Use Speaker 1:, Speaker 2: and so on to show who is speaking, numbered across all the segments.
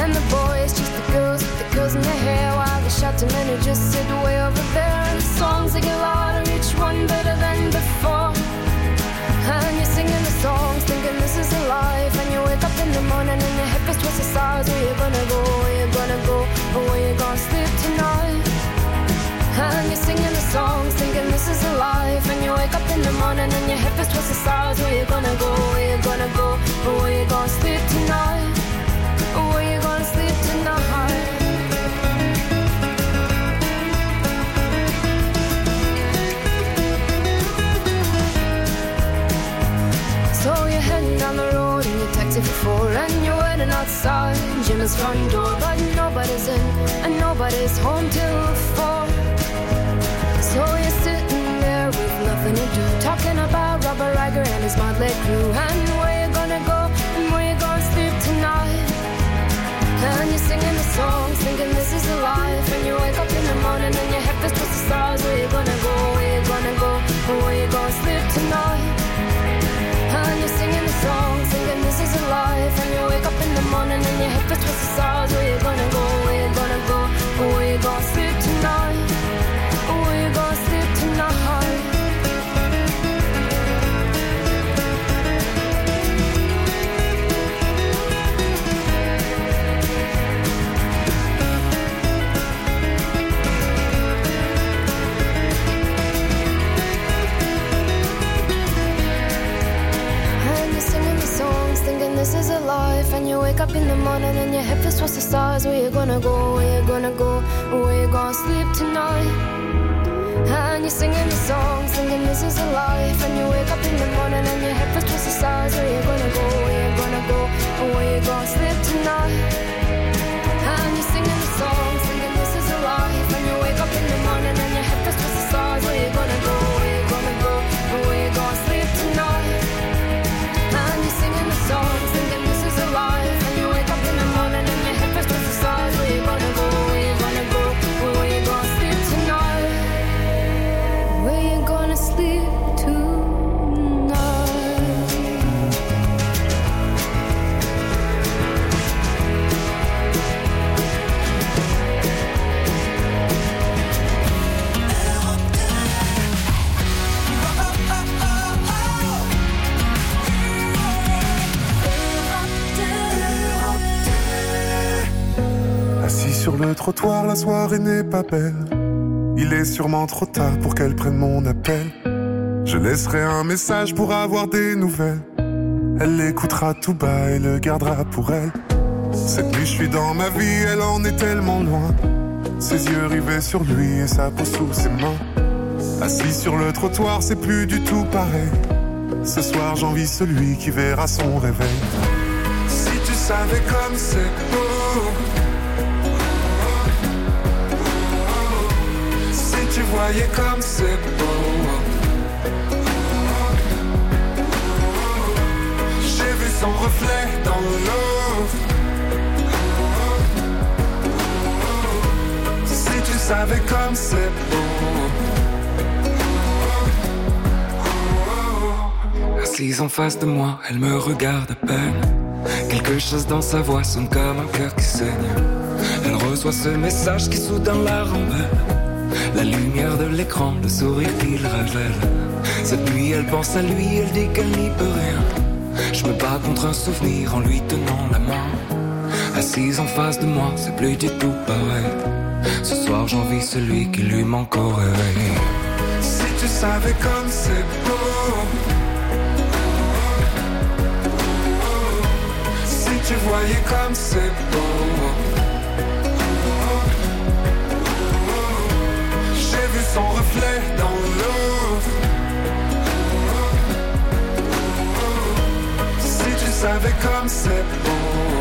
Speaker 1: And the boys, just the girls with the curls in their hair, while the shouting men who just sit way over there. And the songs they get louder, each one better than before. And you're singing the songs, thinking this is a life. And you wake up in the morning and your hip is twisted sides. Where you gonna go, where you gonna go, or where you gonna sleep tonight? And you're singing the songs, thinking this is a life. And you wake up in the morning and your hip is twisted sides. Where you gonna go, where you gonna go, or where you gonna sleep tonight? Or where you gonna sleep tonight? So you're heading down the road in your taxi for 4, and you're waiting outside Jim's front door, but nobody's in and nobody's home till 4. So you're sitting there with nothing to do, talking about Robert Riger and his motley crew, and where you gonna go and where you gonna sleep tonight. And you're singing the songs, thinking this is a life. And you wake up in the morning and your head feels twisted stars. Where you gonna go, where you gonna go, or where you gonna sleep tonight? And you're singing the songs, thinking this is a life. And you wake up in the morning and your head feels twisted stars. Where you gonna go, where you gonna go, or where you gonna sleep tonight? Or where you gonna sleep tonight? Thinking this is a life. And you wake up in the morning and your head feels towards the stars. Where you gonna go, where you gonna go, or where you gonna sleep tonight? And you're singing the songs, thinking this is a life. And you wake up in the morning and your head feels towards the stars. Where you gonna go, where you gonna go, or where you gonna sleep tonight? And you're singing the songs, thinking this is a life. And you wake up in the morning and your head feels towards the stars. Where you gonna go, where you gonna go, or where you gonna sleep tonight? And you're singing the songs, thinking this is a life. And you wake up in the morning and your head feels towards the stars. Where you gonna go, where you gonna go, or where you gonna sleep tonight? Where you gonna sleep tonight?
Speaker 2: Sur le trottoir, la soirée n'est pas belle. Il est sûrement trop tard pour qu'elle prenne mon appel. Je laisserai un message pour avoir des nouvelles. Elle l'écoutera tout bas et le gardera pour elle. Cette nuit je suis dans ma vie, elle en est tellement loin. Ses yeux rivés sur lui et sa peau sous ses mains. Assis sur le trottoir, c'est plus du tout pareil. Ce soir j'envie celui qui verra son réveil. Si tu savais comme c'est beau. Tu voyais comme c'est beau. J'ai vu son reflet dans l'eau. Si tu savais comme c'est beau.
Speaker 3: Assise en face de moi, elle me regarde à peine. Quelque chose dans sa voix sonne comme un cœur qui saigne. Elle reçoit ce message qui soudain la rembelle. La lumière de l'écran, le sourire qu'il révèle. Cette nuit elle pense à lui, elle dit qu'elle n'y peut rien. Je me bats contre un souvenir en lui tenant la main. Assise en face de moi, c'est plus du tout pareil. Ce soir j'envie celui qui lui manque au réveil.
Speaker 2: Si tu savais comme c'est beau. Si tu voyais comme c'est beau. Son reflet dans l'eau. Si tu savais comme c'est beau.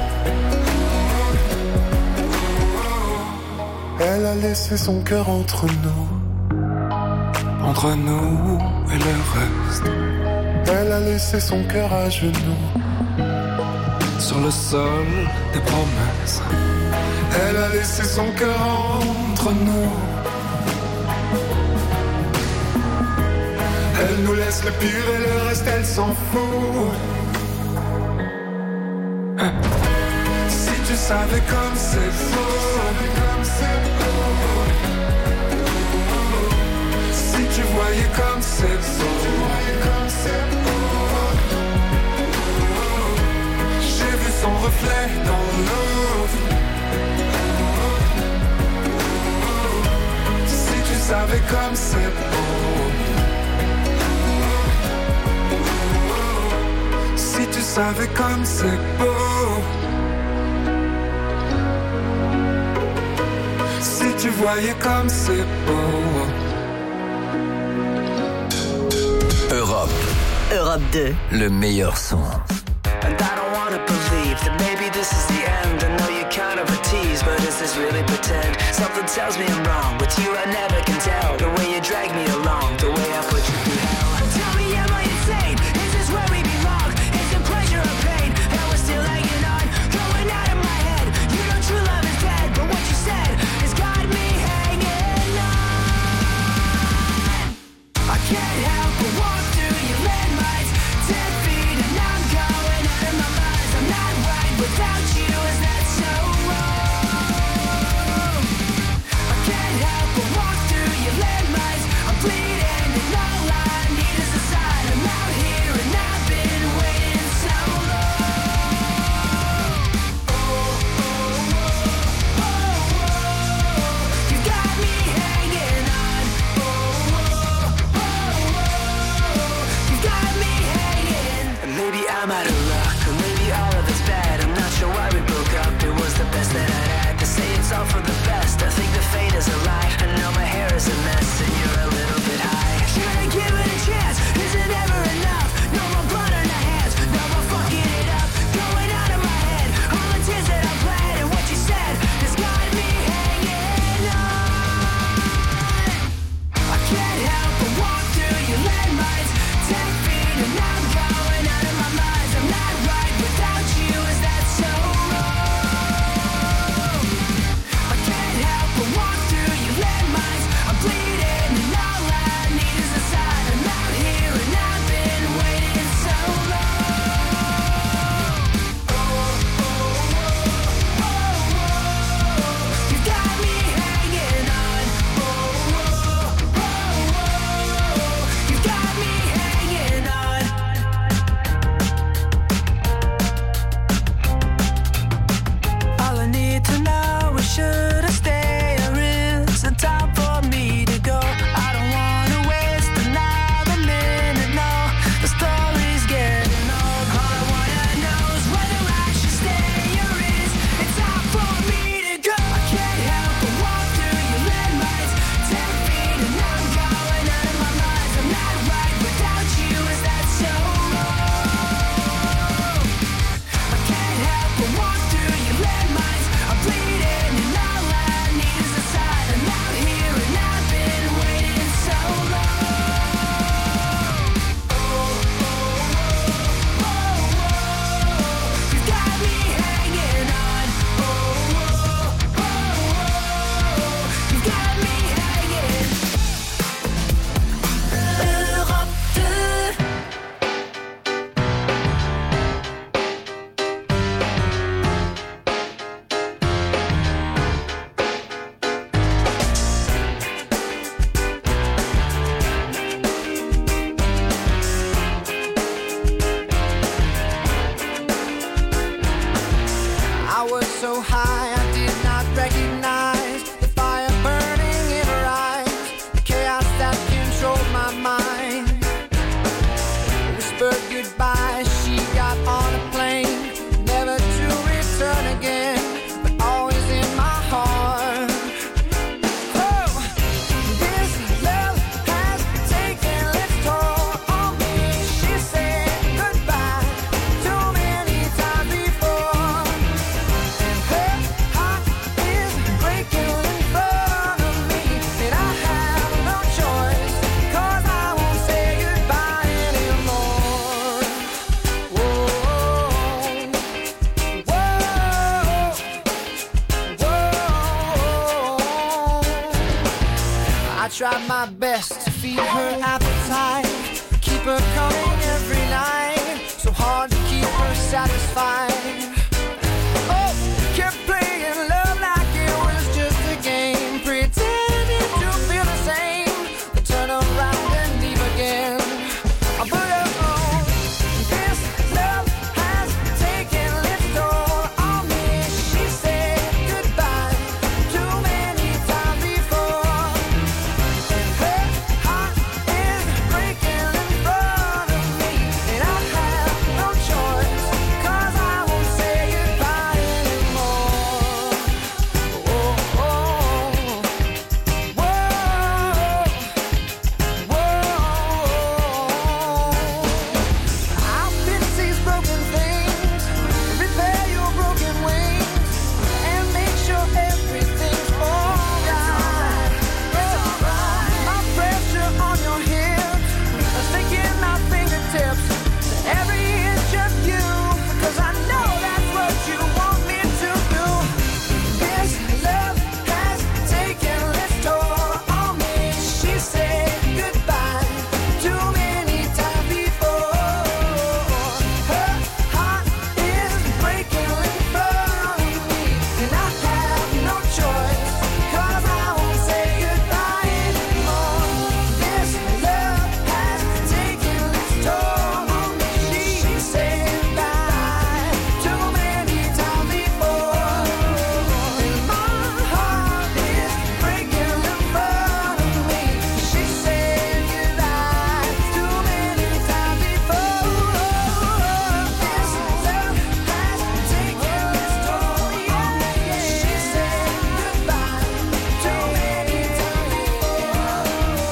Speaker 2: Elle a laissé son cœur entre nous.
Speaker 3: Entre nous et le reste.
Speaker 2: Elle a laissé son cœur à genoux.
Speaker 3: Sur le sol des promesses.
Speaker 2: Elle a laissé son cœur entre nous. Elle nous laisse le pire et le reste elle s'en fout. Si tu
Speaker 3: savais comme c'est beau. Si tu voyais comme c'est beau. J'ai vu son reflet dans l'eau. Si tu savais comme c'est beau. Si tu savais comme c'est beau. Si tu voyais comme c'est beau.
Speaker 4: Europe 2, le meilleur son.
Speaker 5: And I don't wanna believe that maybe this is the end. I know you're kind of a tease, but is this really pretend? Something tells me I'm wrong. With you I never can tell. The way you drag me along, the way I put you through hell. Tell me, am I insane? Is this where we belong? Is it pleasure or pain? And we're still hanging on, going out of my head. You know true love is dead, but what you said has got me hanging on. I can't help but walk through your landmines, 10 feet and I'm going out of my mind. I'm not right without you, is that so wrong? I can't help but walk through your landmines. I'm bleeding and all I need is a sign. I'm out here and I've been waiting so long. You got me hanging on. You got me hanging. And maybe I'm out of luck, or maybe all of it's bad. I'm not sure why we broke up. It was the best that I'd had. To say it's all for the best, I think the fate is a lie. I know my hair is a mess and you're a little bit high. Should I give it a chance? Is it ever enough? No more blood on our hands, no more fucking it up. Going out of my head, all the tears that I bled. And what you said has got me hanging on. I can't help but walk through your landmines, 10 feet and I'm going out of my mind. I'm not right without you, is that so wrong? I can't help but walk through your landmines. I'm bleeding and all I need is a sign. I'm out here and I've been waiting so long. You got me hanging on. You got me hanging on. All I need to know is should I stay or is it time for me to go? I don't wanna waste another minute, no. The story's getting old. All I wanna know is whether I should stay or is it time for me to go? I can't help but walk through your landmines, 10 feet and I'm going out of my mind. I'm not right without you, is that so wrong? I can't help but walk through your landmines. I'm bleeding and all I need is a sign. I'm out here and I've been waiting so long. You got me hanging on. You got me hanging. Europe 2. I was so high I did not recognize the fire burning in her eyes, the chaos that controlled my mind. Whispered goodbye, she got on a plane, never to return again, but always in my heart. Oh, this love has taken its toll on me. She said goodbye too many times before. And her heart is breaking in front of me, and I have no choice, 'cause I won't say goodbye anymore. Whoa, whoa, whoa. I tried my best to feed her appetite, keep her coming every night, so hard to keep her satisfied. Oh, kept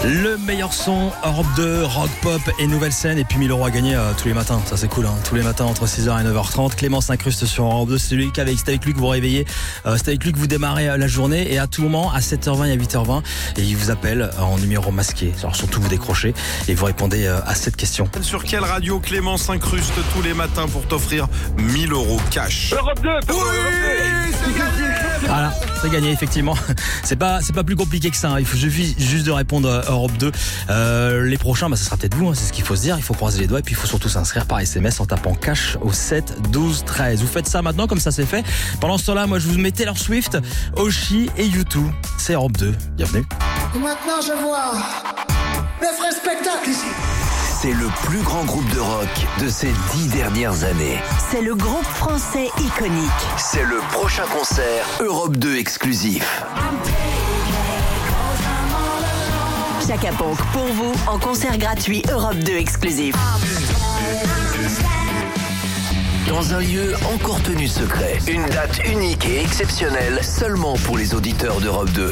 Speaker 6: Le meilleur son, Europe 2, rock, pop et nouvelle scène. Et puis 1000 € à gagner tous les matins. Ça c'est cool, hein. Tous les matins entre 6h et 9h30. Clément s'incruste sur Europe 2. C'est avec lui que vous réveillez. C'est avec lui que vous démarrez la journée. Et à tout moment, à 7h20 et à 8h20. Et il vous appelle en numéro masqué. Alors surtout vous décrochez et vous répondez à cette question.
Speaker 7: Sur quelle radio Clément s'incruste tous les matins pour t'offrir 1000 € cash?
Speaker 8: Europe 2.
Speaker 7: Oui, c'est gagné.
Speaker 6: Voilà, c'est gagné effectivement. C'est pas plus compliqué que ça, hein. Il faut juste de répondre Europe 2. Les prochains, ça sera peut-être vous, hein, c'est ce qu'il faut se dire. Il faut croiser les doigts et puis il faut surtout s'inscrire par SMS en tapant cash au 7 12 13. Vous faites ça maintenant, comme ça c'est fait. Pendant ce temps-là, moi je vous mets Taylor Swift, Oshi et U2. C'est Europe 2. Bienvenue.
Speaker 9: Maintenant je vois le vrai spectacle ici.
Speaker 4: C'est le plus grand groupe de rock de ces 10 dernières années.
Speaker 10: C'est le groupe français iconique.
Speaker 4: C'est le prochain concert Europe 2 exclusif.
Speaker 10: Chaka Ponk pour vous en concert gratuit Europe 2 exclusif.
Speaker 4: Dans un lieu encore tenu secret. Une date unique et exceptionnelle seulement pour les auditeurs d'Europe 2.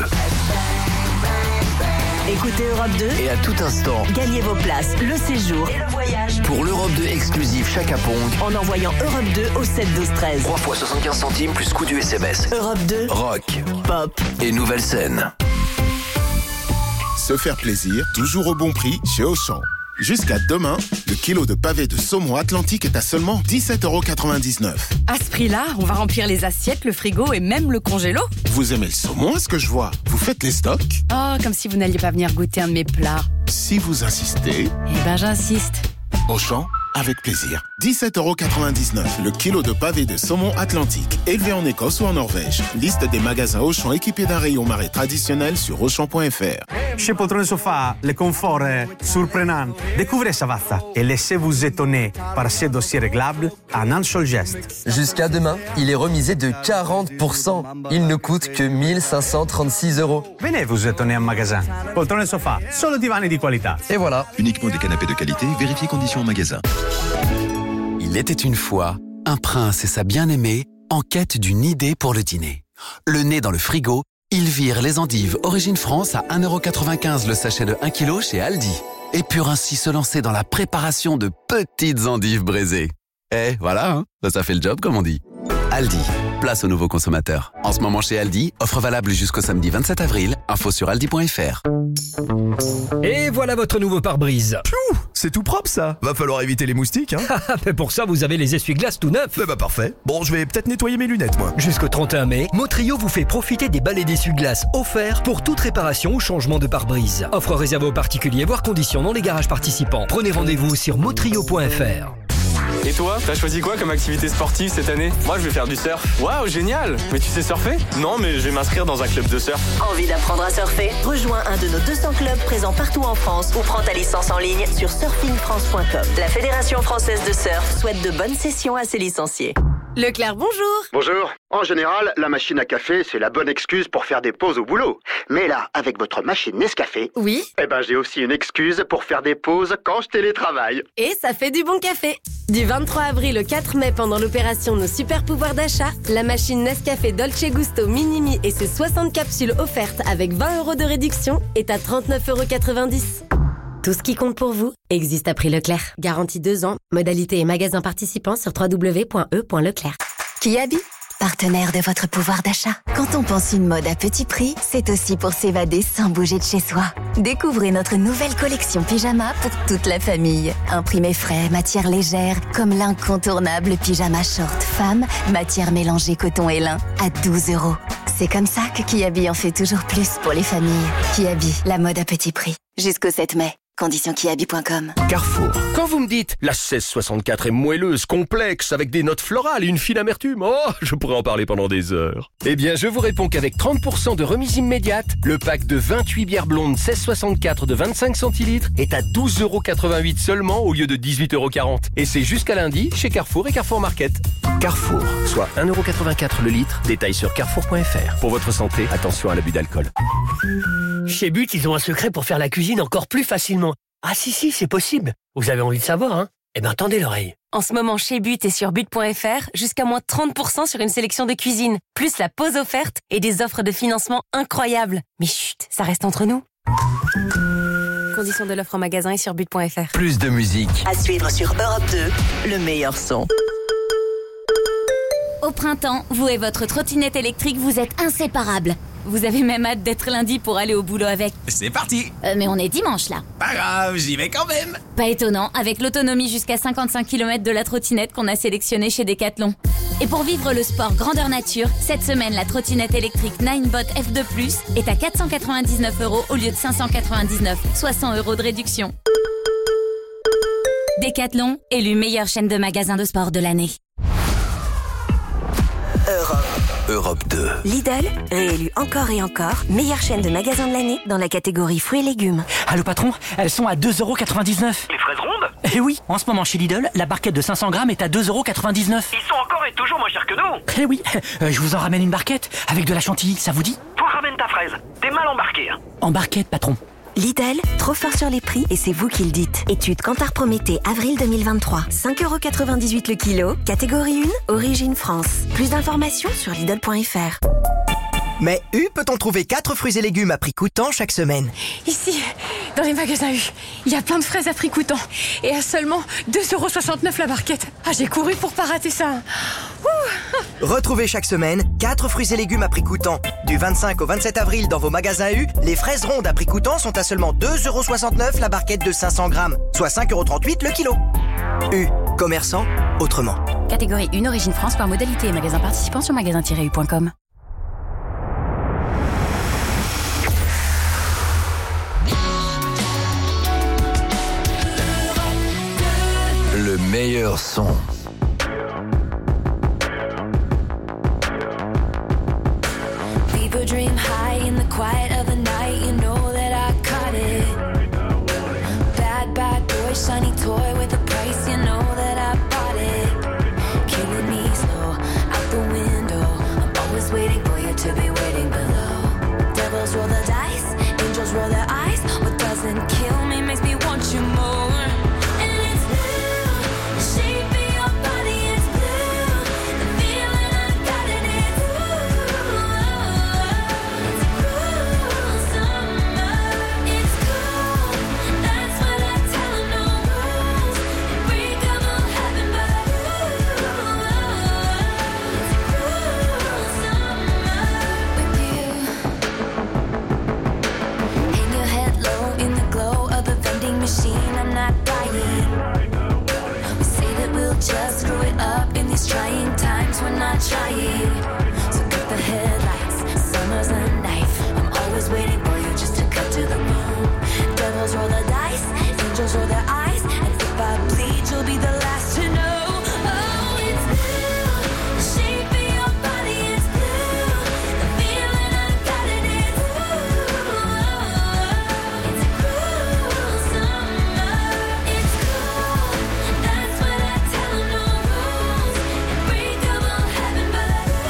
Speaker 10: Écoutez Europe 2
Speaker 4: Et à tout instant,
Speaker 10: gagnez vos places, le séjour et le voyage
Speaker 4: pour l'Europe 2 exclusif Chaka Ponk,
Speaker 10: en envoyant Europe 2 au 7 12 13.
Speaker 4: 3 fois 75 centimes plus coût du SMS.
Speaker 10: Europe 2,
Speaker 4: Rock,
Speaker 10: pop
Speaker 4: et nouvelle scène.
Speaker 11: Se faire plaisir, toujours au bon prix chez Auchan. Jusqu'à demain, le kilo de pavé de saumon Atlantique est à seulement 17,99 €.
Speaker 12: À ce prix-là, on va remplir les assiettes, le frigo et même le congélo.
Speaker 11: Vous aimez le saumon, à ce que je vois? Vous faites les stocks?
Speaker 12: Oh, comme si vous n'alliez pas venir goûter un de mes plats.
Speaker 11: Si vous insistez...
Speaker 12: Eh ben, j'insiste.
Speaker 11: Auchan, avec plaisir. 17,99 € le kilo de pavé de saumon Atlantique, élevé en Écosse ou en Norvège. Liste des magasins Auchan équipés d'un rayon marais traditionnel sur Auchan.fr.
Speaker 13: Chez Poltrone Sofa, le confort est surprenant. Découvrez Savazza et laissez-vous étonner par ces dossiers réglables en un seul geste.
Speaker 14: Jusqu'à demain, il est remisé de 40%. Il ne coûte que 1536 €.
Speaker 13: Venez vous étonner en magasin. Poltrone Sofa, solo divani di qualità.
Speaker 14: Et voilà.
Speaker 15: Uniquement des canapés de qualité, vérifiez conditions en magasin.
Speaker 16: Il était une fois un prince et sa bien-aimée en quête d'une idée pour le dîner. Le nez dans le frigo, ils virent les endives Origine France à 1,95 € le sachet de 1 kg chez Aldi et purent ainsi se lancer dans la préparation de petites endives braisées. Et voilà, hein, ça fait le job comme on dit. Aldi, place aux nouveaux consommateurs. En ce moment chez Aldi, offre valable jusqu'au samedi 27 avril, info sur aldi.fr.
Speaker 17: Et voilà votre nouveau pare-brise.
Speaker 18: Piou, c'est tout propre ça. Va falloir éviter les moustiques, hein.
Speaker 17: Mais pour ça, vous avez les essuie-glaces tout neufs.
Speaker 18: Bah parfait. Bon, je vais peut-être nettoyer mes lunettes, moi.
Speaker 17: Jusqu'au 31 mai, Motrio vous fait profiter des balais d'essuie-glaces offerts pour toute réparation ou changement de pare-brise. Offre réservée aux particuliers, voire conditions dans les garages participants. Prenez rendez-vous sur motrio.fr.
Speaker 19: Et toi, t'as choisi quoi comme activité sportive cette année? Moi, je vais faire du surf. Waouh, génial! Mais tu sais surfer? Non, mais je vais m'inscrire dans un club de surf.
Speaker 10: Envie d'apprendre à surfer? Rejoins un de nos 200 clubs présents partout en France ou prends ta licence en ligne sur surfingfrance.com. La Fédération française de surf souhaite de bonnes sessions à ses licenciés.
Speaker 12: Leclerc, bonjour.
Speaker 20: Bonjour. En général, la machine à café, c'est la bonne excuse pour faire des pauses au boulot. Mais là, avec votre machine Nescafé...
Speaker 12: Oui.
Speaker 20: Eh ben, j'ai aussi une excuse pour faire des pauses quand je télétravaille.
Speaker 12: Et ça fait du bon café. Du 23 avril au 4 mai, pendant l'opération Nos Super Pouvoirs d'achat, la machine Nescafé Dolce Gusto Minimi et ses 60 capsules offertes avec 20 € de réduction est à 39,90 €. Tout ce qui compte pour vous existe à prix Leclerc. Garantie 2 ans. Modalité et magasins participants sur www.e.leclerc.
Speaker 21: Kiabi, partenaire de votre pouvoir d'achat. Quand on pense une mode à petit prix, c'est aussi pour s'évader sans bouger de chez soi. Découvrez notre nouvelle collection pyjama pour toute la famille. Imprimé frais, matière légère, comme l'incontournable pyjama short femme, matière mélangée coton et lin, à 12 €. C'est comme ça que Kiabi en fait toujours plus pour les familles. Kiabi, la mode à petit prix. Jusqu'au 7 mai. Conditions kiabi.com.
Speaker 18: Carrefour.
Speaker 8: Quand vous me dites la 1664 est moelleuse, complexe, avec des notes florales et une fine amertume, oh, je pourrais en parler pendant des heures. Eh bien, je vous réponds qu'avec 30% de remise immédiate, le pack de 28 bières blondes 1664 de 25 centilitres est à 12,88 € seulement au lieu de 18,40 €. Et c'est jusqu'à lundi chez Carrefour et Carrefour Market.
Speaker 18: Carrefour,
Speaker 8: soit 1,84 € le litre. Détail sur carrefour.fr. Pour votre santé, attention à l'abus d'alcool.
Speaker 17: Chez But, ils ont un secret pour faire la cuisine encore plus facilement. Ah si, c'est possible. Vous avez envie de savoir, hein? Eh ben, tendez l'oreille.
Speaker 12: En ce moment, chez But et sur but.fr, jusqu'à moins 30% sur une sélection de cuisine, plus la pause offerte et des offres de financement incroyables. Mais chut, ça reste entre nous. Conditions de l'offre en magasin et sur but.fr.
Speaker 4: Plus de musique.
Speaker 10: À suivre sur Europe 2, le meilleur son.
Speaker 1: Au printemps, vous et votre trottinette électrique, vous êtes inséparables. Vous avez même hâte d'être lundi pour aller au boulot avec.
Speaker 22: C'est parti.
Speaker 1: Mais on est dimanche là.
Speaker 22: Pas grave, j'y vais quand même.
Speaker 1: Pas étonnant, avec l'autonomie jusqu'à 55 km de la trottinette qu'on a sélectionnée chez Decathlon. Et pour vivre le sport grandeur nature, cette semaine, la trottinette électrique Ninebot F2+, est à 499 € au lieu de 599, soit 100 € de réduction. Decathlon, élu meilleure chaîne de magasins de sport de l'année.
Speaker 10: Europe 2. Lidl, réélu encore et encore, meilleure chaîne de magasins de l'année dans la catégorie fruits et légumes.
Speaker 23: Allô patron, elles sont à 2,99 €.
Speaker 24: Les fraises rondes ?
Speaker 23: Eh oui, en ce moment chez Lidl, la barquette de 500 grammes est à 2,99 €.
Speaker 24: Ils sont encore et toujours moins chers que nous.
Speaker 23: Eh oui, je vous en ramène une barquette avec de la chantilly, ça vous dit ?
Speaker 24: Toi ramène ta fraise, t'es mal embarqué. Hein.
Speaker 23: En barquette patron.
Speaker 10: Lidl, trop fort sur les prix et c'est vous qui le dites. Étude Kantar Prométhée, avril 2023. 5,98 € le kilo, catégorie 1, origine France. Plus d'informations sur Lidl.fr.
Speaker 25: Mais U peut-on trouver 4 fruits et légumes à prix coûtant chaque semaine?
Speaker 26: Ici, dans les magasins U, il y a plein de fraises à prix coûtant. Et à seulement 2,69 € la barquette. Ah, j'ai couru pour pas rater ça. Ouh.
Speaker 25: Retrouvez chaque semaine 4 fruits et légumes à prix coûtant. Du 25 au 27 avril dans vos magasins U, les fraises rondes à prix coûtant sont à seulement 2,69 € la barquette de 500 grammes, soit 5,38 € le kilo. U, commerçant, autrement.
Speaker 1: Catégorie 1, origine France, par modalité et magasin participant sur magasin-u.com.
Speaker 4: Le meilleur son.
Speaker 5: People dream high in the quiet of the night. You know that I caught it. Bad, bad boy, shiny toy with a price. You know that I bought it. Killing me slow, out the window. I'm always waiting for you to be waiting below. Devils roll the dice, angels roll their eyes. What doesn't kill me makes me want you more. Machine, I'm not dying. We say that we'll just screw it up in these trying times. We're not trying. So cut the headlights. Summer's a knife. I'm always waiting for you just to cut to the moon. Devils roll the dice, angels roll their eyes, and if I bleed, you'll be the last to know. Oh, it's blue. The shape of your body is blue. The feeling I've got it is blue. It's a cruel summer. It's cool. That's what I tell 'em, no rules. Unbreakable heaven, but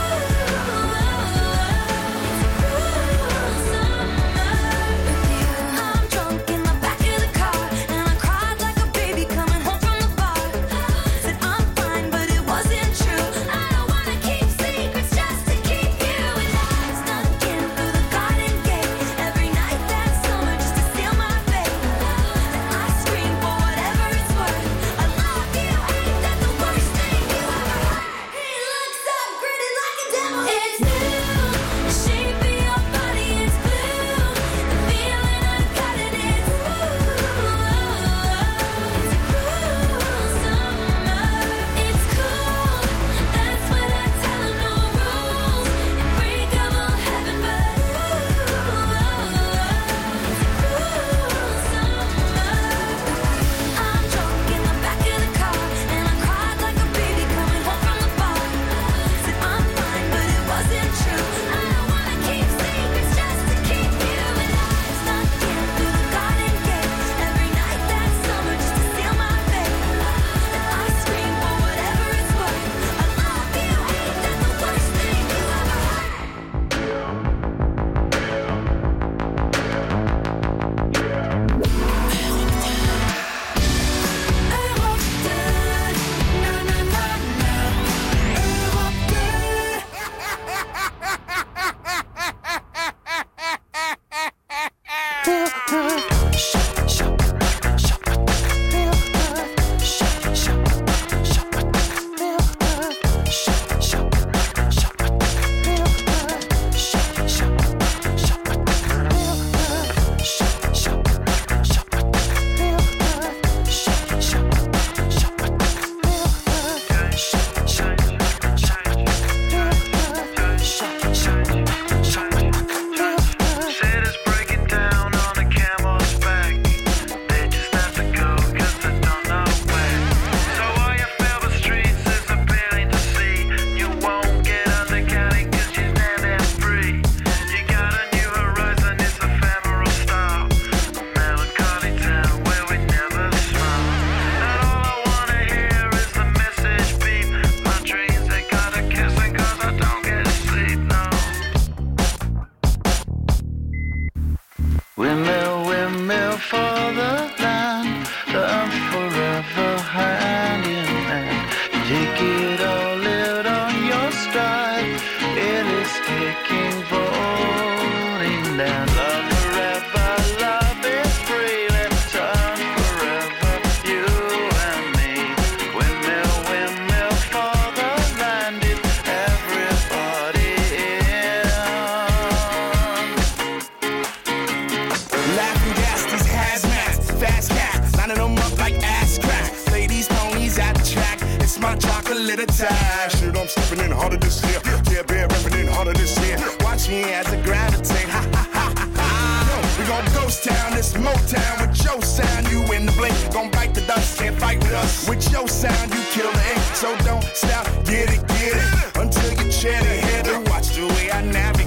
Speaker 2: stepping in harder this year. Yeah, bear repping in harder this year. Watch me as I gravitate. Ha ha ha ha ha. Yo, we gon' ghost town, this Motown with your sound. You in the blink, gon' bite the dust, can't fight with us. With your sound, you kill the ink, so don't stop, get it, until you chat ahead and watch the way I navigate.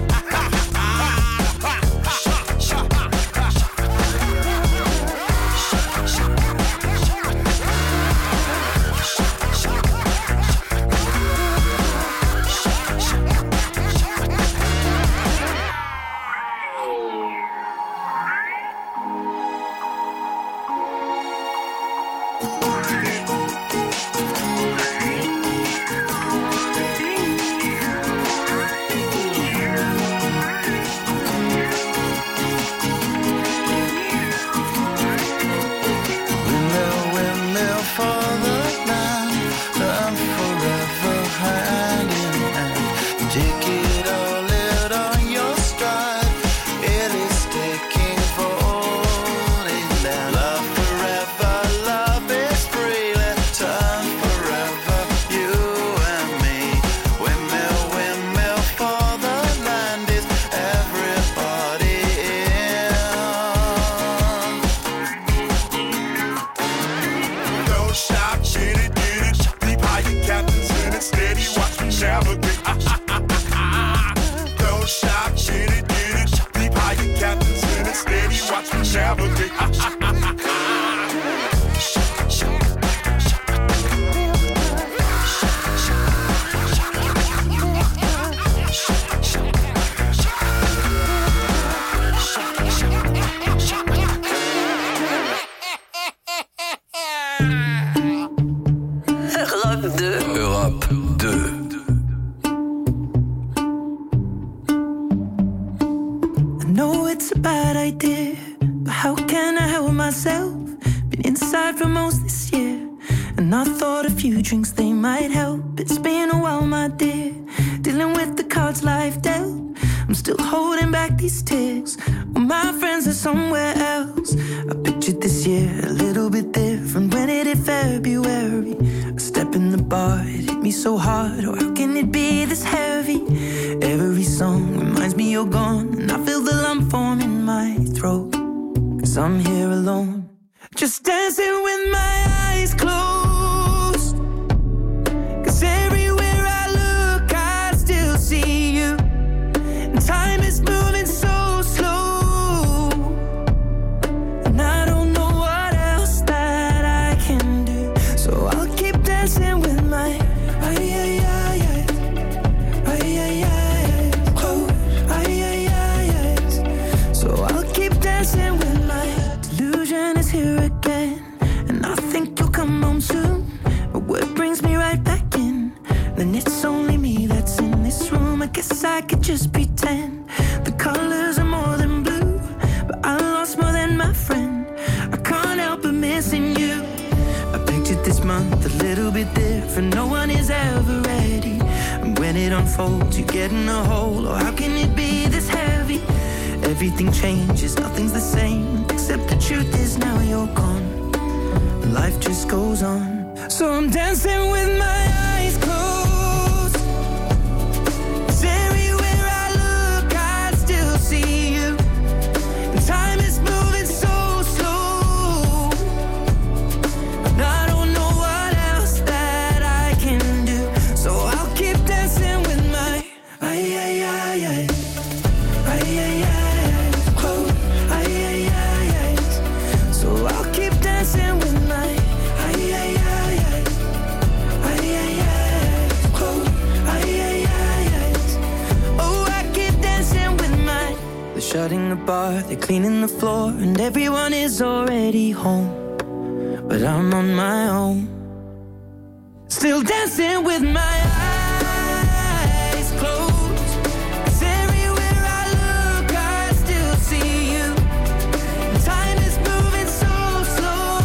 Speaker 4: Europe 2.
Speaker 5: I know it's a bad idea, but how can I help myself? Been inside for most this year, and I thought a few drinks they might help. It's been a while, my dear, dealing with the cards life dealt. I'm still holding back these tears, well, my friends are somewhere else. I pictured this year a little bit different when it hit February. A step in the bar, it hit me so hard, oh how can it be this heavy? Every song reminds me you're gone, and I feel the lump form in my throat, 'cause I'm here alone, just dancing with my eyes closed. 'Cause everywhere I look I still see you, and time is moving so slow, and I don't know what else that I can do, so I'll keep dancing with my so I'll keep dancing with my delusion is here again, and I think you'll come home soon, but what brings me right back in? Then it's only me that's in this room. I guess I could just pretend the colors are more than blue, but I lost more than my friend. I can't help but missing you. I pictured this month a little bit different. No one is ever ready, and when it unfolds you get in a hole. Oh, how can it be this heavy? Everything changes, nothing's the same, except the truth is now you're gone, and life just goes on. So I'm dancing with my eyes closed, 'cause everywhere I look I still see you, and time is moving so slow, and I don't know what else that I can do, so I'll keep dancing with my so I'll keep dancing with my oh, I keep dancing with my. They're shutting the bar, they're cleaning the floor, and everyone is already home, but I'm on my own, still dancing with my eyes closed. 'Cause everywhere I look I still see you, and time is moving so slow,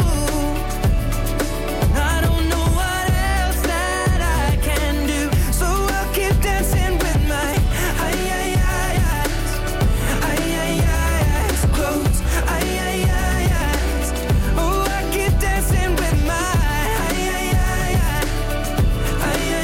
Speaker 5: and I don't know what else that I can do, so I'll keep dancing with my eyes closed. Oh, I keep dancing with my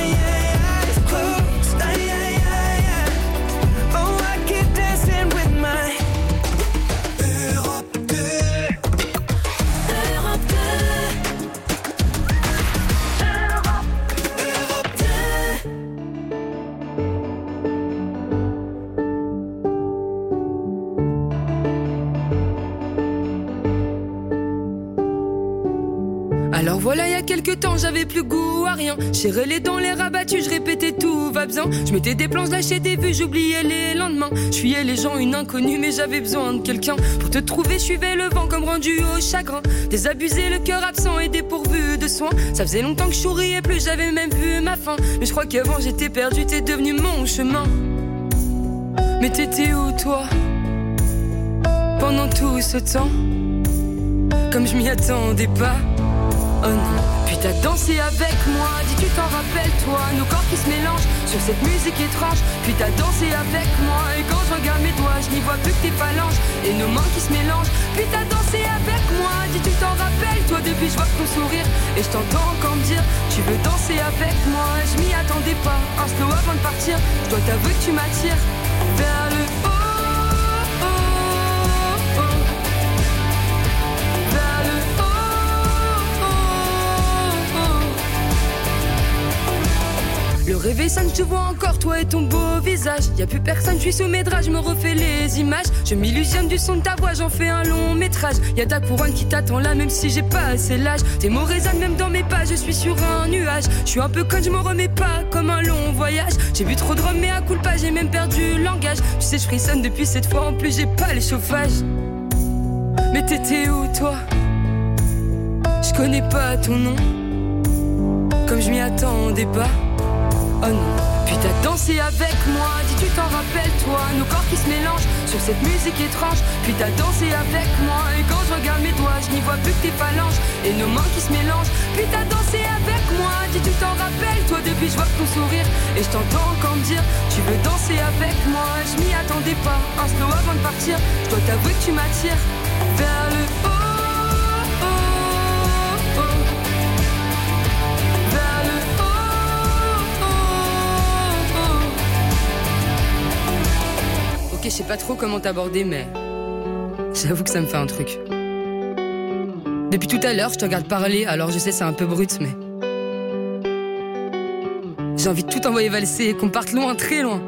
Speaker 3: Alors voilà, il y a quelques temps, j'avais plus goût à rien. J'ai relé dans les rabattus, je répétais tout va bien. Je mettais des plans, lâchais des vues, j'oubliais les lendemains. Je fuyais les gens, une inconnue, mais j'avais besoin de quelqu'un. Pour te trouver, je suivais le vent comme rendu au chagrin. Désabusé, le cœur absent et dépourvu de soins. Ça faisait longtemps que je souriais plus, j'avais même vu ma fin. Mais je crois qu'avant j'étais perdu, t'es devenu mon chemin. Mais t'étais où toi pendant tout ce temps? Comme je m'y attendais pas. Oh non. Puis t'as dansé avec moi, dis tu t'en rappelles toi. Nos corps qui se mélangent sur cette musique étrange. Puis t'as dansé avec moi. Et quand je regarde mes doigts, je n'y vois plus que tes phalanges et nos mains qui se mélangent. Puis t'as dansé avec moi, dis tu t'en rappelles toi. Depuis je vois ton sourire et je t'entends encore me dire tu veux danser avec moi. Je m'y attendais pas, un slow avant de partir. Je dois t'avouer que tu m'attires vers le haut. Le réveil sonne, je te vois encore, toi et ton beau visage. Y'a plus personne, je suis sous mes draps, je me refais les images. Je m'illusionne du son de ta voix, j'en fais un long métrage. Y'a ta couronne qui t'attend là, même si j'ai pas assez l'âge. Tes mots résonnent même dans mes pas, je suis sur un nuage. Je suis un peu conne, je me remets pas comme un long voyage. J'ai bu trop de rhum, mais à coup pas, j'ai même perdu le langage. Tu sais, je frissonne depuis cette fois, en plus j'ai pas les chauffages. Mais t'étais où toi? Je connais pas ton nom, comme je m'y attendais pas. Oh non. Puis t'as dansé avec moi, dis tu t'en rappelles toi. Nos corps qui se mélangent sur cette musique étrange. Puis t'as dansé avec moi. Et quand je regarde mes doigts, je n'y vois plus que tes phalanges et nos mains qui se mélangent. Puis t'as dansé avec moi, dis tu t'en rappelles toi. Depuis je vois ton sourire et je t'entends encore me dire tu veux danser avec moi. Je m'y attendais pas, un slow avant de partir. Je dois t'avouer que tu m'attires vers le haut. Ok, je sais pas trop comment t'aborder, mais j'avoue que ça me fait un truc. Depuis tout à l'heure, je te regarde parler, alors je sais c'est un peu brut, mais j'ai envie de tout envoyer valser et qu'on parte loin, très loin.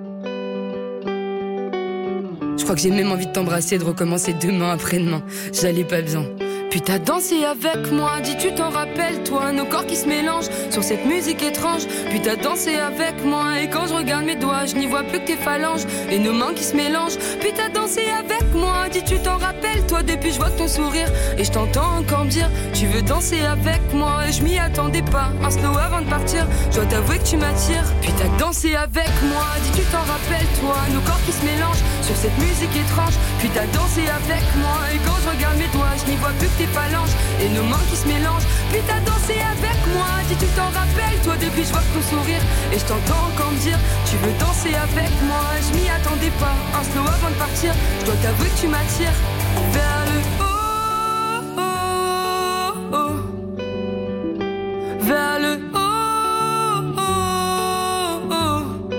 Speaker 3: Je crois que j'ai même envie de t'embrasser et de recommencer demain après-demain. J'allais pas bien. Puis t'as dansé avec moi, dis tu t'en rappelles toi. Nos corps qui se mélangent sur cette musique étrange. Puis t'as dansé avec moi. Et quand je regarde mes doigts, je n'y vois plus que tes phalanges et nos mains qui se mélangent. Puis t'as dansé avec moi, dis tu t'en rappelles toi. Depuis je vois ton sourire et je t'entends encore me dire tu veux danser avec moi. Et je m'y attendais pas, un slow avant de partir. Je dois t'avouer que tu m'attires. Puis t'as dansé avec moi, dis tu t'en rappelles toi. Nos corps qui se mélangent sur cette musique étrange. Puis t'as dansé avec moi. Et quand je regarde mes doigts, je n'y vois plus que tes phalanges et nos mains qui se mélangent. Puis t'as dansé avec moi, dis tu t'en rappelles toi. Depuis je vois ton sourire et je t'entends encore me dire tu veux danser avec moi. Je m'y attendais pas, un slow avant de partir. Je dois t'avouer que tu m'attires vers le haut, oh, oh, vers le haut, oh, oh.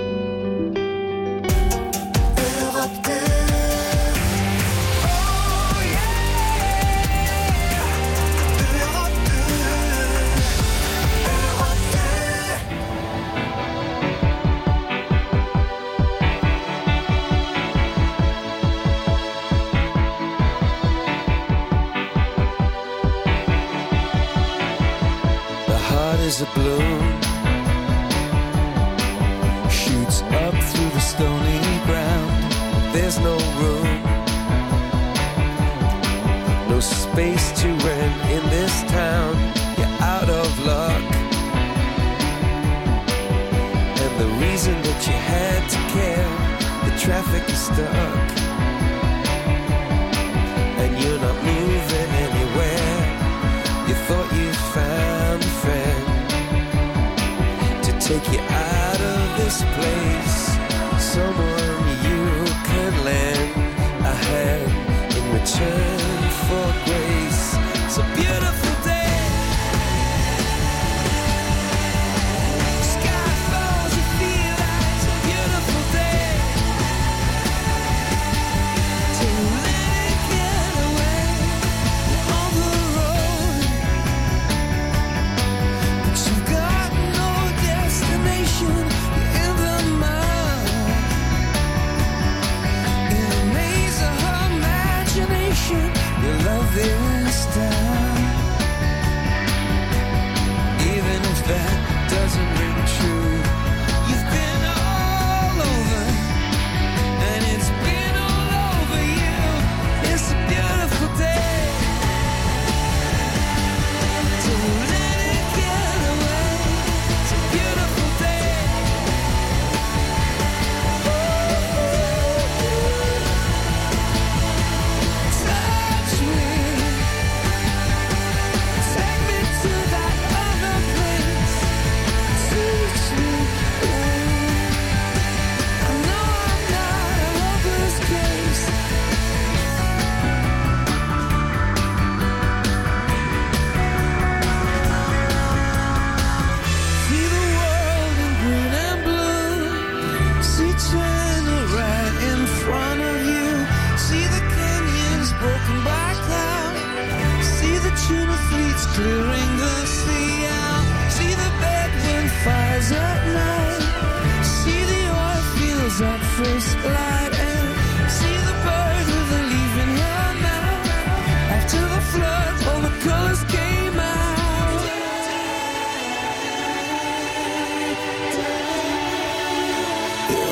Speaker 3: Europe 2.
Speaker 6: Is a balloon, shoots up through the stony ground. There's no room, no space to rent in this town. You're out of luck, and the reason that you had to care, the traffic is stuck, and you're not moving anywhere. You thought you found a friend take you out of this place, someone you can lend a hand in return for grace. It's a beautiful day. Sky falls, you feel like it's a beautiful day. To let it get away on the road, but you've got destination in the mud, in a maze of her imagination. Your love is down.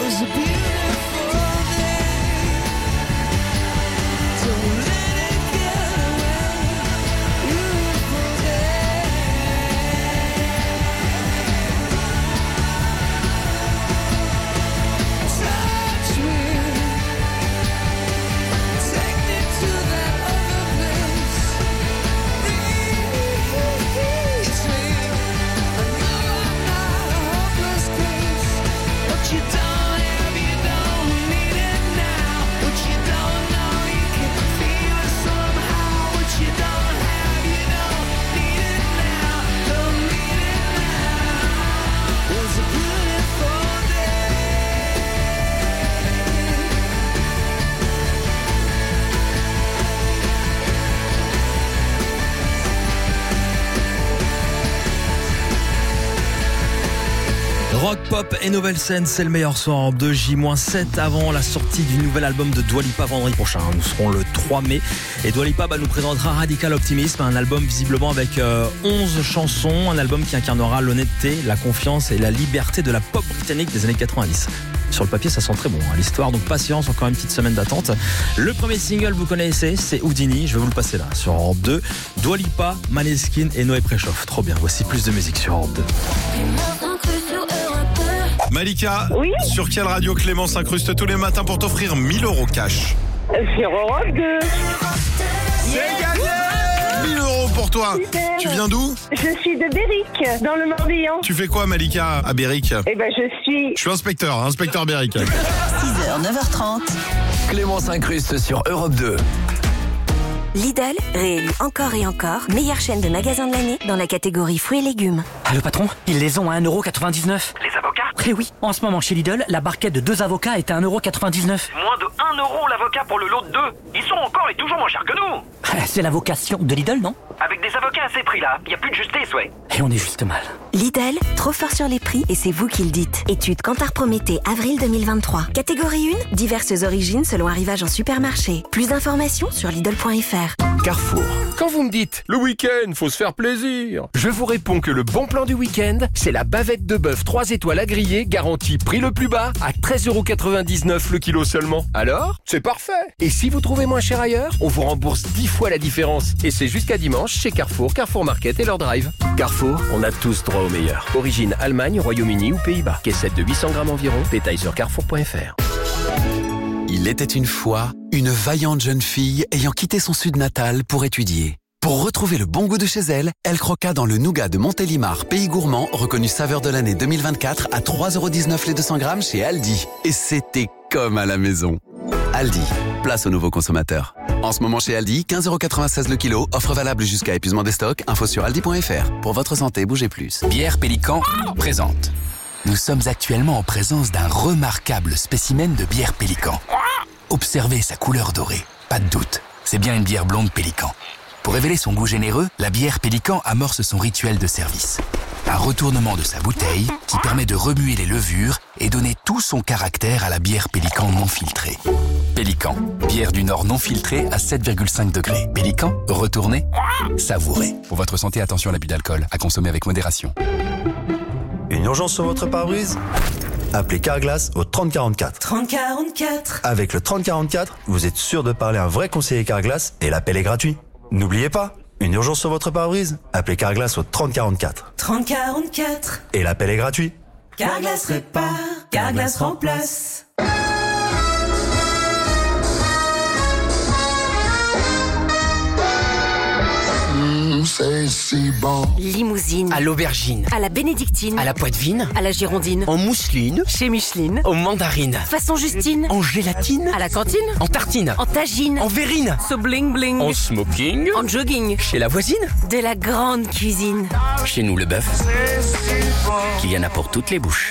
Speaker 7: Rock, pop et nouvelle scène, c'est le meilleur son en 2J-7 avant la sortie du nouvel album de Dua Lipa vendredi prochain. Nous serons le 3 mai et Dua Lipa nous présentera Radical Optimism, un album visiblement avec 11 chansons, un album qui incarnera l'honnêteté, la confiance et la liberté de la pop britannique des années 90. Sur le papier, ça sent très bon, l'histoire, donc patience, encore une petite semaine d'attente. Le premier single, vous connaissez, c'est Houdini, je vais vous le passer là, sur Europe 2. Dua Lipa, Maneskin et Noé Préchoff. Trop bien, voici plus de musique sur Europe 2.
Speaker 9: Malika, oui, sur quelle radio Clément s'incruste tous les matins pour t'offrir 1 000 € cash?
Speaker 11: Sur Europe 2.
Speaker 9: C'est gagné! 1 000 € pour toi.
Speaker 11: Super.
Speaker 9: Tu viens d'où?
Speaker 11: Je suis de Béric, dans le Morbihan.
Speaker 9: Tu fais quoi, Malika, à Béric?
Speaker 11: Eh ben, je suis
Speaker 9: inspecteur Béric.
Speaker 21: 6h, 9h30.
Speaker 4: Clément s'incruste sur Europe 2.
Speaker 10: Lidl, réélu encore et encore, meilleure chaîne de magasins de l'année dans la catégorie fruits et légumes.
Speaker 23: Ah, le patron, ils les ont à 1,99 €.
Speaker 24: Les avocats?
Speaker 23: Eh oui, en ce moment chez Lidl, la barquette de 2 avocats est à 1,99 €.
Speaker 24: Moins de 1 € l'avocat pour le lot de 2. Ils sont encore et toujours moins chers que nous.
Speaker 23: C'est la vocation de Lidl, non?
Speaker 24: Avec des avocats à ces prix-là, il n'y a plus de justice, ouais.
Speaker 23: Et on est juste mal.
Speaker 10: Lidl, trop fort sur les prix et c'est vous qui le dites. Étude Kantar Prométhée, avril 2023. Catégorie 1, diverses origines selon arrivage en supermarché. Plus d'informations sur Lidl.fr.
Speaker 8: Carrefour. Quand vous me dites le week-end, faut se faire plaisir, je vous réponds que le bon plan du week-end, c'est la bavette de bœuf 3 étoiles à griller, garantie prix le plus bas, à 13,99 € le kilo seulement. Alors, c'est parfait. Et si vous trouvez moins cher ailleurs, on vous rembourse 10 fois la différence. Et c'est jusqu'à dimanche chez Carrefour, Carrefour Market et leur drive. Carrefour, on a tous droit au meilleur. Origine Allemagne, Royaume-Uni ou Pays-Bas. Caissette de 800 grammes environ. Détail sur carrefour.fr.
Speaker 16: Il était une fois une vaillante jeune fille ayant quitté son sud natal pour étudier. Pour retrouver le bon goût de chez elle, elle croqua dans le nougat de Montélimar, pays gourmand, reconnu saveur de l'année 2024 à 3,19 € les 200 grammes chez Aldi. Et c'était comme à la maison. Aldi, place aux nouveaux consommateurs. En ce moment chez Aldi, 15,96 € le kilo, offre valable jusqu'à épuisement des stocks, info sur aldi.fr. Pour votre santé, bougez plus.
Speaker 13: Bière Pélican présente. Nous sommes actuellement en présence d'un remarquable spécimen de bière Pélican. Observez sa couleur dorée. Pas de doute, c'est bien une bière blonde Pélican. Pour révéler son goût généreux, la bière Pélican amorce son rituel de service. Un retournement de sa bouteille qui permet de remuer les levures et donner tout son caractère à la bière Pélican non filtrée. Pélican, bière du Nord non filtrée à 7,5 degrés. Pélican, retournez, savourez. Pour votre santé, attention à l'abus d'alcool, à consommer avec modération.
Speaker 14: Une urgence sur votre pare-brise? Appelez Carglass au 3044.
Speaker 15: 3044.
Speaker 14: Avec le 3044, vous êtes sûr de parler à un vrai conseiller Carglass et l'appel est gratuit. N'oubliez pas, une urgence sur votre pare-brise? Appelez Carglass au 3044.
Speaker 15: 3044.
Speaker 14: Et l'appel est gratuit.
Speaker 15: Carglass répare, Carglass remplace.
Speaker 27: C'est si bon.
Speaker 12: Limousine.
Speaker 27: À l'aubergine.
Speaker 12: À la bénédictine.
Speaker 27: À la poitevine.
Speaker 12: À la girondine.
Speaker 27: En mousseline.
Speaker 12: Chez Micheline.
Speaker 27: Aux mandarines.
Speaker 12: Façon Justine.
Speaker 27: En gélatine.
Speaker 12: À la cantine.
Speaker 27: En tartine.
Speaker 12: En tagine.
Speaker 27: En verrine.
Speaker 12: So bling bling.
Speaker 27: En smoking.
Speaker 12: En jogging.
Speaker 27: Chez la voisine.
Speaker 12: De la grande cuisine.
Speaker 27: Chez nous, le bœuf. Qu'il y en a pour toutes les bouches.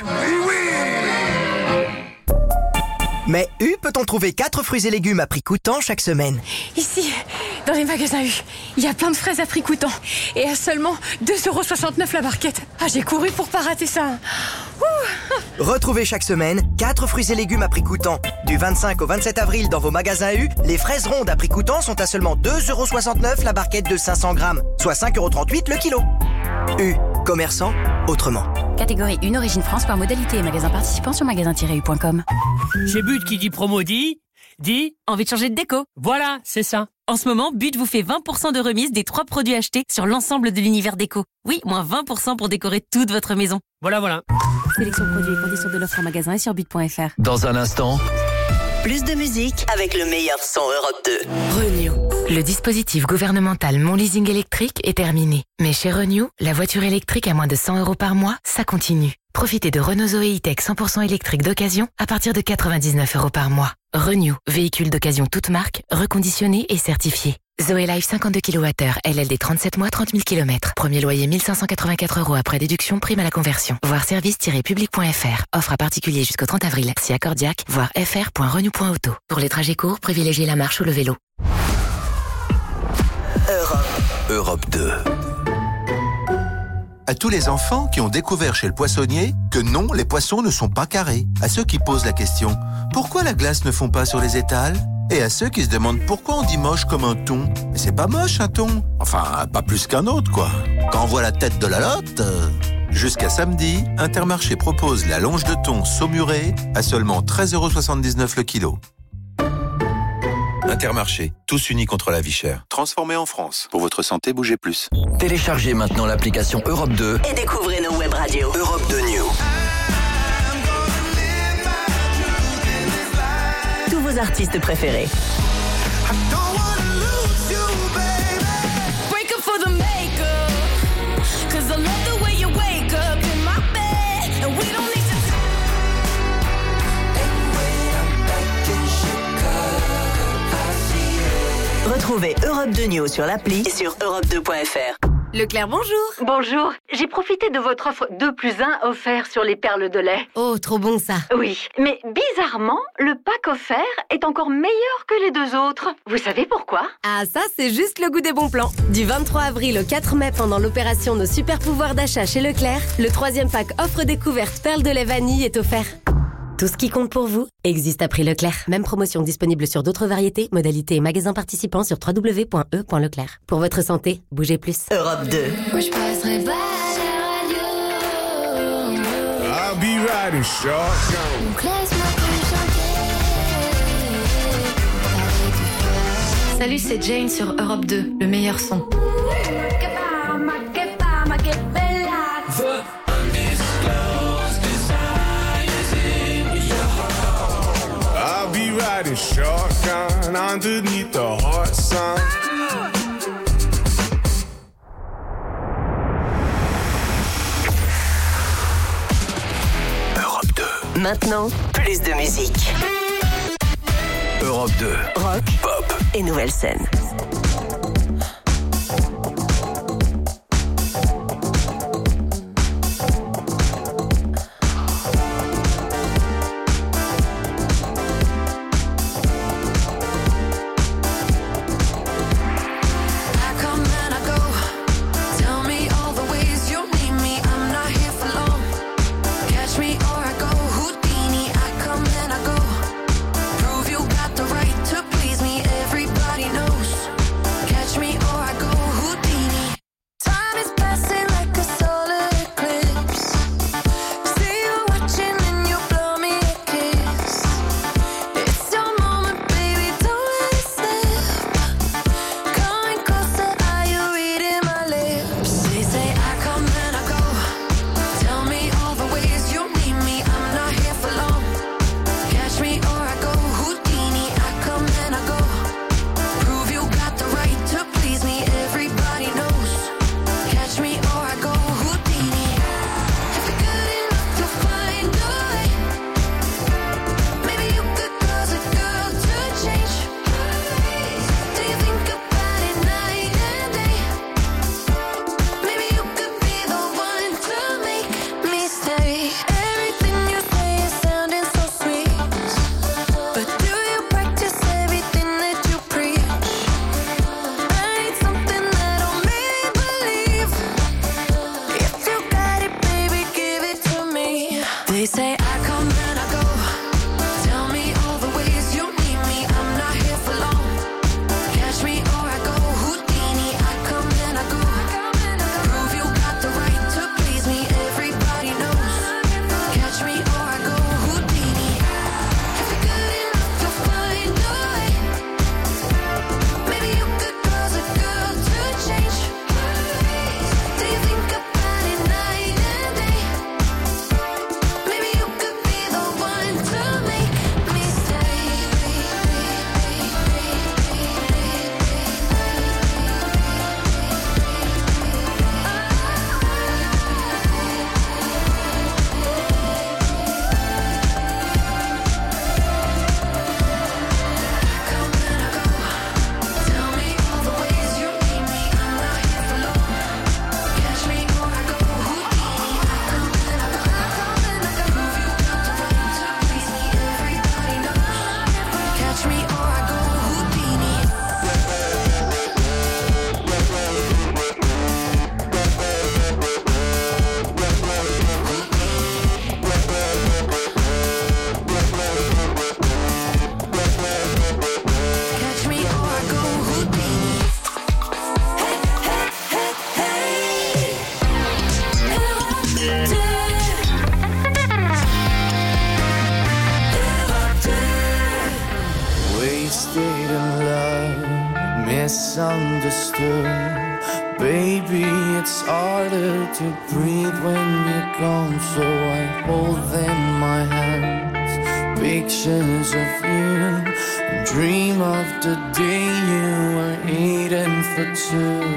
Speaker 25: Mais U peut-on trouver 4 fruits et légumes à prix coûtant chaque semaine?
Speaker 26: Ici, dans les magasins U, il y a plein de fraises à prix coûtant. Et à seulement 2,69 € la barquette. Ah, j'ai couru pour pas rater ça. Ouh.
Speaker 25: Retrouvez chaque semaine 4 fruits et légumes à prix coûtant. Du 25 au 27 avril dans vos magasins U, les fraises rondes à prix coûtant sont à seulement 2,69 € la barquette de 500 grammes, soit 5,38 € le kilo. U, commerçant autrement.
Speaker 1: Catégorie 1, Origine France, par modalité et magasin participant sur magasin-u.com.
Speaker 2: Chez But, qui dit promo dit
Speaker 1: envie de changer de déco.
Speaker 2: Voilà, c'est ça.
Speaker 1: En ce moment, But vous fait 20% de remise des 3 produits achetés sur l'ensemble de l'univers déco. Oui, moins 20% pour décorer toute votre maison.
Speaker 2: Voilà.
Speaker 1: Sélection produits et conditions de l'offre en magasin et sur but.fr.
Speaker 4: Dans un instant,
Speaker 17: plus de musique avec le meilleur son Europe 2.
Speaker 18: Renew. Le dispositif gouvernemental Mon Leasing électrique est terminé. Mais chez Renew, la voiture électrique à moins de 100 € par mois, ça continue. Profitez de Renault Zoé E-Tech 100% électrique d'occasion à partir de 99 € par mois. Renew, véhicule d'occasion toute marque, reconditionné et certifié. Zoé Life 52 kWh, LLD 37 mois, 30 000 km. Premier loyer 1584 € après déduction, prime à la conversion. Voir service-public.fr. Offre à particulier jusqu'au 30 avril. Si accordiaque, voir fr.renew.auto. Pour les trajets courts, privilégiez la marche ou le vélo.
Speaker 4: Europe 2.
Speaker 19: À tous les enfants qui ont découvert chez le poissonnier que non, les poissons ne sont pas carrés. À ceux qui posent la question « Pourquoi la glace ne fond pas sur les étals ?» Et à ceux qui se demandent pourquoi on dit moche comme un thon. Mais c'est pas moche un thon. Enfin, pas plus qu'un autre, quoi. Quand on voit la tête de la lotte... Jusqu'à samedi, Intermarché propose la longe de thon saumurée à seulement 13,79 € le kilo. Intermarché, tous unis contre la vie chère. Transformé en France. Pour votre santé, bougez plus.
Speaker 4: Téléchargez maintenant l'application Europe 2
Speaker 17: et découvrez nos web radios.
Speaker 4: Europe 2 News.
Speaker 17: Tous vos artistes préférés. Retrouvez Europe 2 News sur l'appli et sur europe2.fr.
Speaker 12: Leclerc, bonjour.
Speaker 20: Bonjour. J'ai profité de votre offre 2+1 offert sur les perles de lait.
Speaker 12: Oh, trop bon ça.
Speaker 20: Oui, mais bizarrement, le pack offert est encore meilleur que les deux autres. Vous savez pourquoi?
Speaker 12: Ah, ça, c'est juste le goût des bons plans. Du 23 avril au 4 mai, pendant l'opération Nos super pouvoirs d'achat chez Leclerc, le 3e pack offre découverte perles de lait vanille est offert. Tout ce qui compte pour vous existe à prix Leclerc. Même promotion disponible sur d'autres variétés, modalités et magasins participants sur www.e.leclerc. Pour votre santé, bougez plus.
Speaker 17: Europe 2.
Speaker 5: Moi je passerai pas à la radio.
Speaker 22: I'll be riding shotgun.
Speaker 5: Donc laisse-moi plus chanter. Salut, c'est Jane sur Europe 2, le meilleur son.
Speaker 22: I'll be riding shotgun underneath the hot sun.
Speaker 4: Europe 2.
Speaker 17: Maintenant, plus de musique.
Speaker 4: Europe 2.
Speaker 17: Rock,
Speaker 4: pop
Speaker 17: et nouvelle scène.
Speaker 5: Everybody knows.
Speaker 3: misunderstood. Baby, it's harder to breathe when you're gone, so I hold in my hands pictures of you and dream of the day you were eating for two.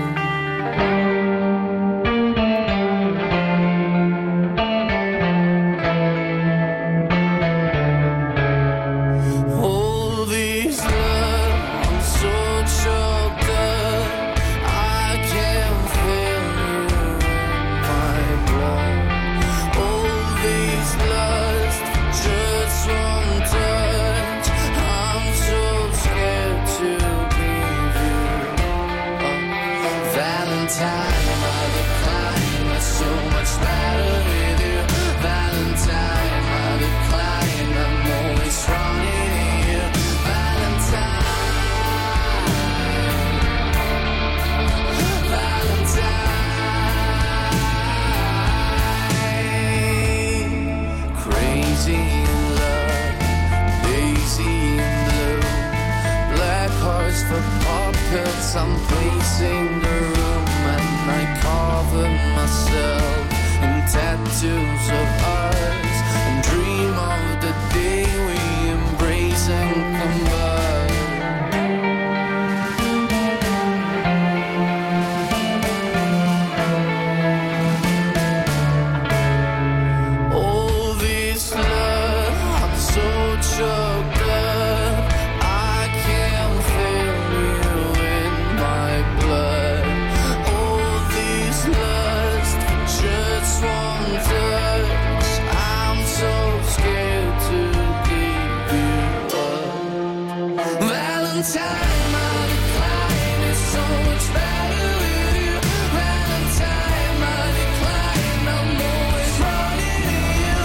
Speaker 3: I'm pacing the room and I cover myself in tattoos of us and dream of the day we embrace and combine. All this love, I'm so choked up, I can't feel you. Valentine, my decline is so much better with you. Valentine, my decline, I'm always running to you.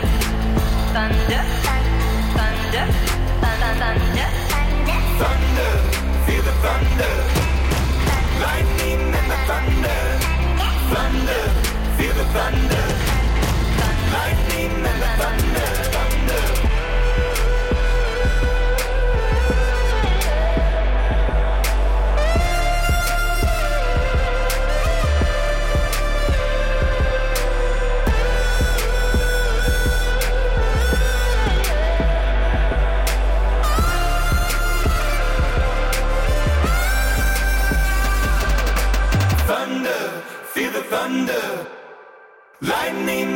Speaker 5: Thunder,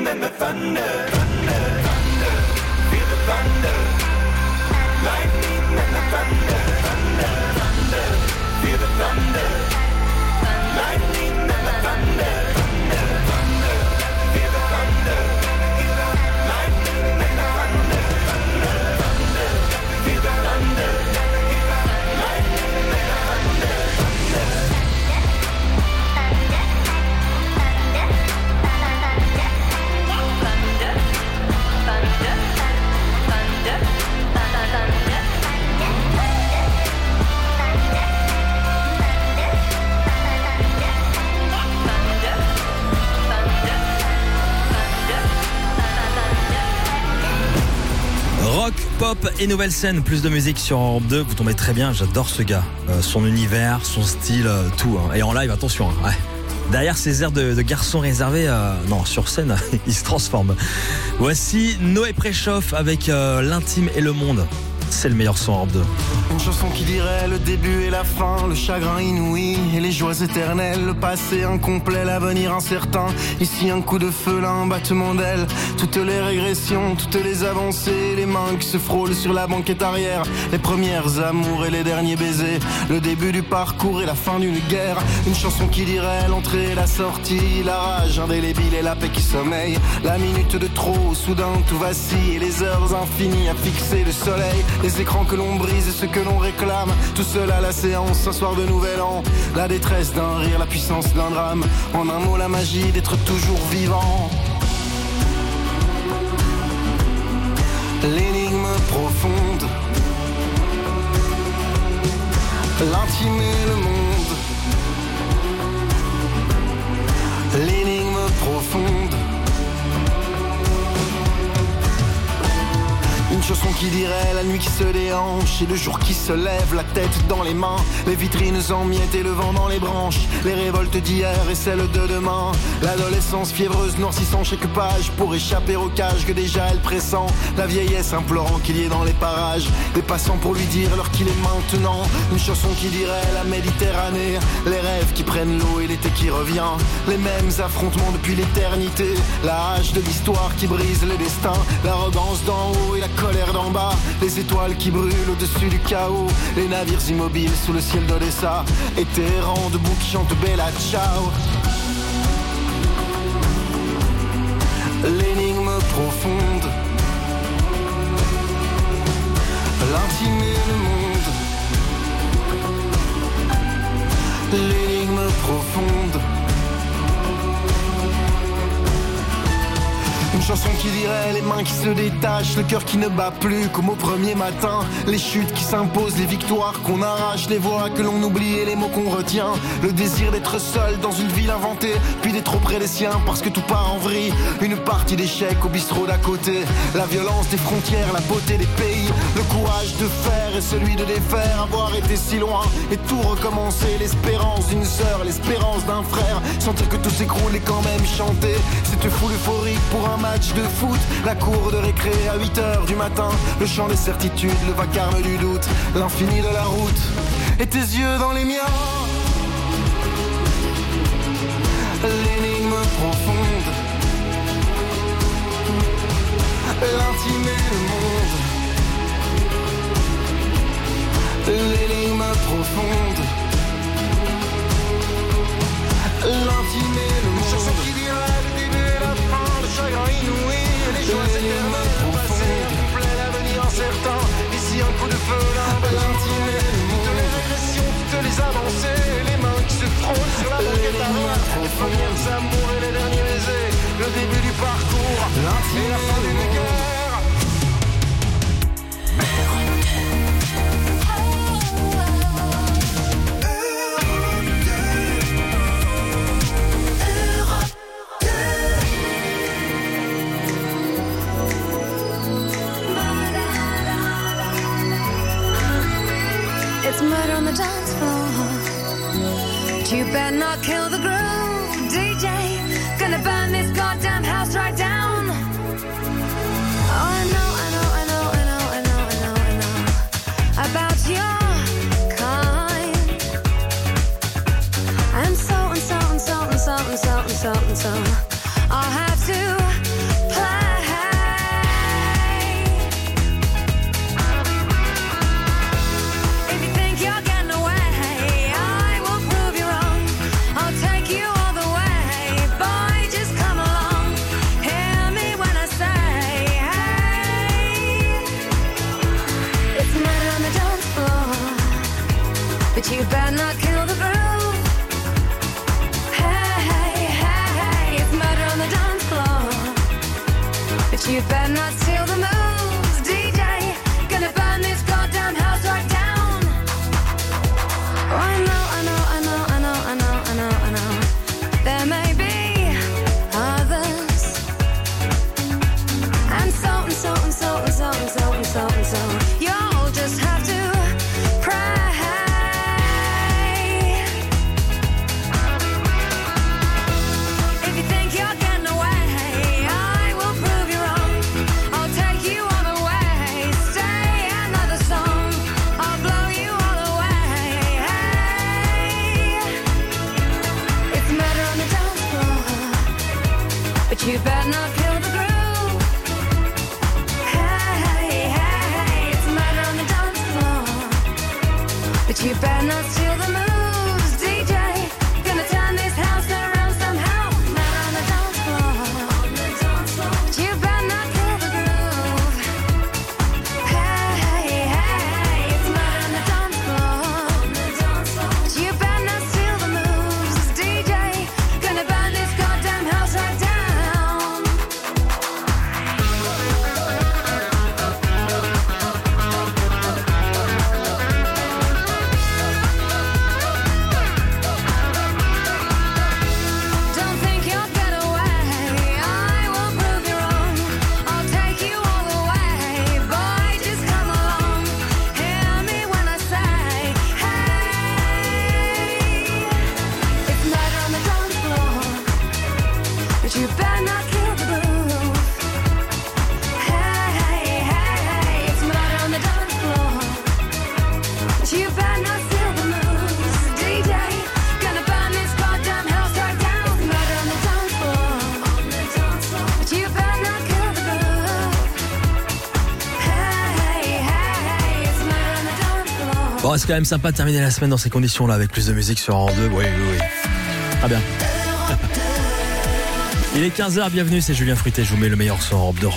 Speaker 5: lightning and the thunder, thunder, thunder. Feel the thunder. Lightning and the thunder, thunder, thunder. Feel the thunder. Lightning and the thunder, thunder, thunder. Feel the thunder. Lightning and the thunder, thunder, thunder. Feel the thunder. Lightning and the thunder, thunder.
Speaker 6: Rock, pop et nouvelle scène, plus de musique sur Europe 2, vous tombez très bien, j'adore ce gars. Son univers, son style, tout. Hein. Et en live, attention. Hein. Ouais. Derrière ces airs de garçon réservé, non, sur scène, il se transforme. Voici Noé Préchoff avec l'intime et le monde. C'est le meilleur son Europe 2.
Speaker 7: Une chanson qui dirait le début et la fin, le chagrin inouï et les joies éternelles, le passé incomplet, l'avenir incertain. Ici un coup de feu, là un battement d'aile. Toutes les régressions, toutes les avancées, les mains qui se frôlent sur la banquette arrière, les premières amours et les derniers baisers, le début du parcours et la fin d'une guerre. Une chanson qui dirait l'entrée et la sortie, la rage indélébile et la paix qui sommeille. La minute de trop, soudain tout vacille et les heures infinies à fixer le soleil. Les écrans que l'on brise et ceux que l'on réclame, tout seul à la séance, un soir de nouvel an. La détresse d'un rire, la puissance d'un drame. En un mot, la magie d'être toujours vivant. L'énigme profonde, l'intime et le monde. L'énigme profonde. Une chanson qui dirait la nuit qui se déhanche et le jour qui se lève, la tête dans les mains, les vitrines en miettes et le vent dans les branches, les révoltes d'hier et celles de demain, l'adolescence fiévreuse noircissant chaque page pour échapper au cage que déjà elle pressent, la vieillesse implorant qu'il y ait dans les parages des passants pour lui dire l'heure qu'il est maintenant. Une chanson qui dirait la Méditerranée, les rêves qui prennent l'eau et l'été qui revient, les mêmes affrontements depuis l'éternité, la hache de l'histoire qui brise les destins, l'arrogance d'en haut et la colère d'en bas, les étoiles qui brûlent au-dessus du chaos, les navires immobiles sous le ciel d'Odessa, et tes errants debout qui chantent Bella Ciao. L'énigme profonde, l'intime et le monde. L'énigme profonde. Une chanson qui dirait les mains qui se détachent, le cœur qui ne bat plus comme au premier matin, les chutes qui s'imposent, les victoires qu'on arrache, les voix que l'on oublie et les mots qu'on retient, le désir d'être seul dans une ville inventée, puis d'être auprès des siens parce que tout part en vrille, une partie d'échecs au bistrot d'à côté, la violence des frontières, la beauté des pays, le courage de faire et celui de défaire, avoir été si loin et tout recommencer, l'espérance d'une sœur, l'espérance d'un frère, sentir que tout s'écroule et quand même chanter, cette foule euphorique pour un match de foot, la cour de récré à 8h du matin, le chant des certitudes, le vacarme du doute, l'infini de la route, et tes yeux dans les miens. L'énigme profonde, l'intime et le monde. L'énigme profonde, l'intime et le monde. Une chanson qui dira le début et la fin, le chagrin inouï, les joies éternelles, le passé incomplet, l'avenir incertain. Ici un coup de feu, là un l'intime et le monde. Toutes les régressions, toutes les avancées, les mains qui se frôlent sur la banquette arrière, les premières amours et les derniers baisers, le début du parcours et la fin d'une guerre.
Speaker 9: It's murder on the dance floor. You better not kill the groove, DJ. Gonna burn this goddamn house right down. Oh, I know about your kind. And so I'll have to But you better not steal the moves, DJ. Gonna burn this goddamn house right down. Oh, I know. There may be others. And so. You'll just have to pray. If you think you're getting away, I will prove you wrong. I'll take you all the way. Stay another song. I'll blow you all away. Hey, it's murder on the dance floor, but you better not kill the groove. But you better not steal the moves, DJ. Gonna turn this house around somehow. Murder on the dance floor. But you better not kill the groove. Hey, it's murder on the dance floor. But you better not steal the moves, DJ. Gonna burn this goddamn house right down. You better not kill the groove. Hey, it's murder on the dance floor. But you better not steal the moves, DJ. Gonna burn this goddamn house right down. Murder on the dance floor. But you better not kill the groove. Hey, it's murder on the dance floor.
Speaker 6: Bon, c'est quand même sympa de terminer la semaine dans ces conditions-là avec plus de musique sur Europe 2. Oui. Très bien. Il est 15h, bienvenue, c'est Julien Fruité, je vous mets le meilleur sur Europe 2.